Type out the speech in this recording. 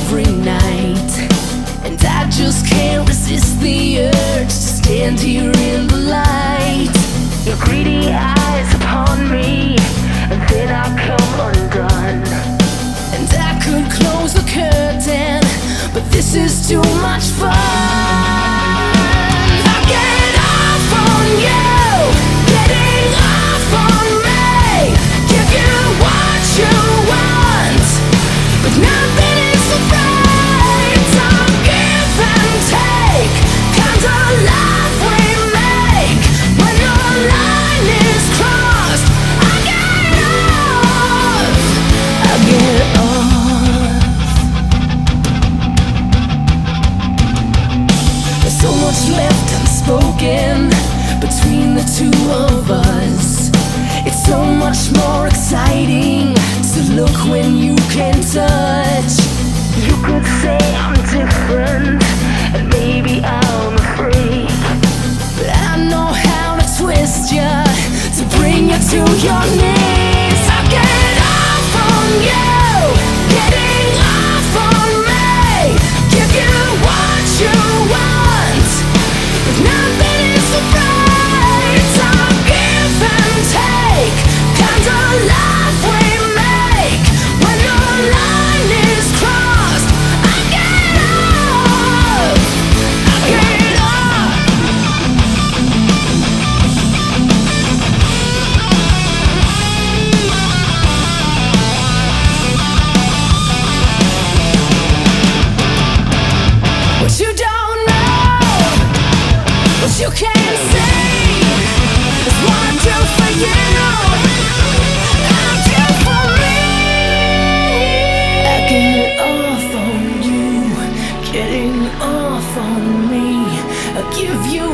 every night, and I just can't resist the urge to stand here in the light. Your greedy eyes upon me, and then I come undone. And I could close the curtain, but this is too much fun. I get off on you, getting off on me. Give you what you want, but nothing is so right. It's a give and take kind of life we make. When the line is crossed, I get off. I get off. There's so much left unspoken between the two of us. It's so much more exciting to look when you can touch. You could say I'm different, and maybe I'm a freak, but I know how to twist you to bring you to your knees. I get off on you, getting off on me. Give you what you want, but nothing is so right. It's a give and take kind of life we make. When the line is crossed, I get off. I get off. What you don't know, what you can't see, is what I do for you, I do for me. I get off on you, getting off on me. I give you